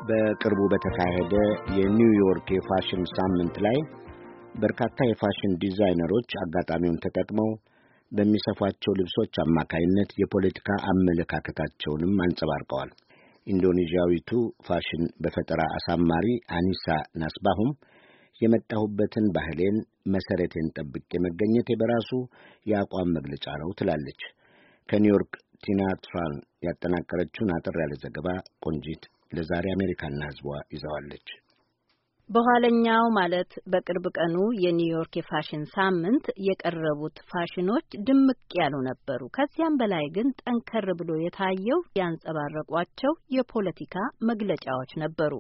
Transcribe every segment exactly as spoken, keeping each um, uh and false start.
በቅርቡ በተካሄደ የኒውዮርክ የፋሽን ሳምንት ላይ በርካታ የፋሽን ዲዛይነሮች አጋጣሚውን ተጠቅመው በሚሰፏቸው ልብሶች አማካይነት የፖለቲካ አመለካከታቸውንም አንጸባርቀዋል። ኢንዶኔዥያዊቱ ፋሽን በፈጠራ አሳማሪ አኒሳ ናስባሁም የመጣሁበትን ባህሌን መሰረቴን ጠብቄ መገኘቴ በራሱ የአቋም መግለጫ ነው ትላለች። ከኒውዮርክ ቲና ትራን ያጠናቀረችውን አጠር ያለ ዘገባ ቆንጂት ለዛሬ አሜሪካና ሕዝቧ ይዘዋለች። በኋለኛው ማለት በቅርብ ቀኑ የኒውዮርክ የፋሽን ሳምንት የቀረቡት ፋሽኖች ድምቅ ያሉ ነበሩ። ከዚያም በላይ ግን ጠንከር ብሎ የታየው ያንጸባረቋቸው የፖለቲካ መግለጫዎች ነበሩ።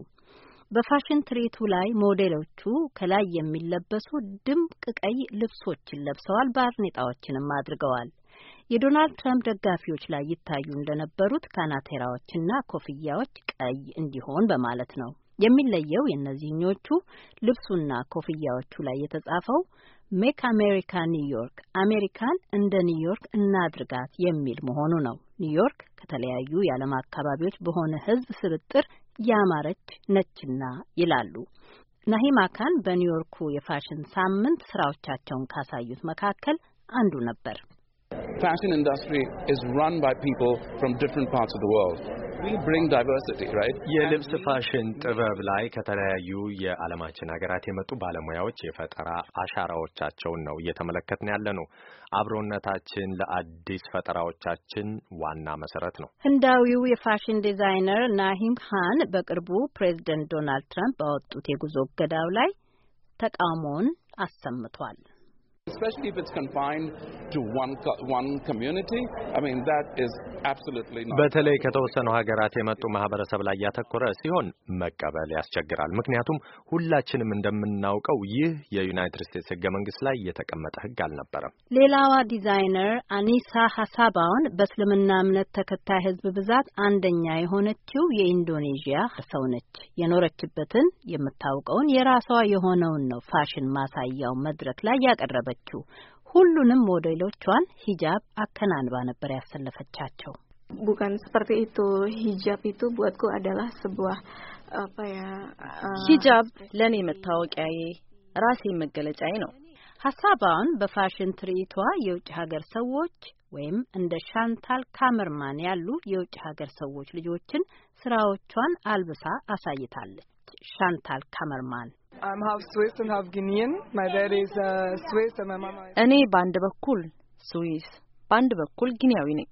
በፋሽን ትርኢቱ ላይ ሞዴሎቹ ከላይ የሚለበሱ ድምቅ ቀይ ልብሶችን ለብሰዋል፣ ባርኔጣዎችንም አድርገዋል። የዶናልድ ትራምፕ ደጋፊዎች ላይ ይታዩ እንደነበሩት ካናቴራዎችና ኮፍያዎች ቀይ እንዲሆን በማለት ነው። የሚለየው የእነዚህኞቹ ልብሱና ኮፍያዎቹ ላይ የተጻፈው ሜክ አሜሪካ ኒውዮርክ፣ አሜሪካን እንደ ኒውዮርክ እናድርጋት የሚል መሆኑ ነው። ኒውዮርክ ከተለያዩ የዓለም አካባቢዎች በሆነ ሕዝብ ስብጥር ያማረች ነችና ይላሉ። ናሂማ ካን በኒውዮርኩ የፋሽን ሳምንት ስራዎቻቸውን ካሳዩት መካከል አንዱ ነበር። Fashion industry is run by people from different parts of the world. We bring diversity, right? የልብስ ፋሽን ጥበብ ላይ ከተለያዩ የዓለማችን ሀገራት የመጡ ባለሙያዎች የፈጠራ አሻራዎቻቸውን ነው እየተመለከትን ያለ ነው። አብሮነታችን ለአዲስ ፈጠራዎቻችን ዋና መሰረት ነው። ህንዳዊው የፋሽን ዲዛይነር ናሂም ካን በቅርቡ ፕሬዝዳንት ዶናልድ ትራምፕ ባወጡት የጉዞ እገዳው ላይ ተቃውሞውን አሰምቷል። Especially if it's confined to one one community. I mean, that is absolutely not. በተለይ ከተወሰኑ ሀገራት የመጡ ማህበረሰብ ላይ ያተኮረ ሲሆን መቀበል ያስቸግራል። ምክንያቱም ሁላችንም እንደምናውቀው ይህ የዩናይትድ ስቴትስ ሕገ መንግስት ላይ የተቀመጠ ሕግ አልነበረም። ሌላዋ ዲዛይነር አኒሳ ሀሳባውን በእስልምና እምነት ተከታይ ሕዝብ ብዛት አንደኛ የሆነችው የኢንዶኔዥያ ሰው ነች። የኖረችበትን የምታውቀውን የራሷ የሆነውን ነው ፋሽን ማሳያው መድረክ ላይ ያቀረበ ሁሉንም ሞዴሎቿን ሂጃብ አከናንባ ነበር ያሰለፈቻቸው። bukan seperti itu. Hijab itu buatku adalah sebuah apa ya ሂጃብ ለኔ መታወቂያዬ ራሴ መገለጫዬ ነው። ሀሳባውን በፋሽን ትርኢቷ የውጭ ሀገር ሰዎች ወይም እንደ ሻንታል ካመርማን ያሉ የውጭ ሀገር ሰዎች ልጆችን ስራዎቿን አልብሳ አሳይታለች። ሻንታል ካመርማን I'm half Swiss and half Guinean. My dad is uh, Swiss and my mama is... እኔ በአንድ በኩል ስዊስ በአንድ በኩል ጊኒያዊ ነኝ።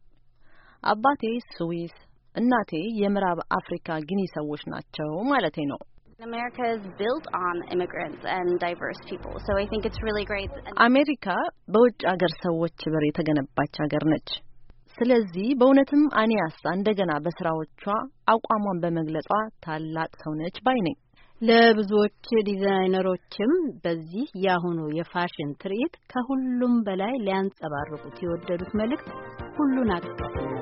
አባቴ ስዊስ፣ እናቴ የምዕራብ አፍሪካ ጊኒ ሰዎች ናቸው ማለቴ ነው። America is built on immigrants and diverse people. So I think it's really great. አሜሪካ በውጭ ሀገር ሰዎች በር የተገነባች ሀገር ነች። ስለዚህ በእውነትም አኒያስ እንደገና በስራዎቿ አቋሟን በመግለጿ ታላቅ ሰው ነች ባይ ነኝ። ለብዙዎች ዲዛይነሮችም በዚህ ያሁኑ የፋሽን ትርኢት ከሁሉም በላይ ሊያንጸባርቁት የወደዱት መልእክት ሁሉን አቀፍ ነው።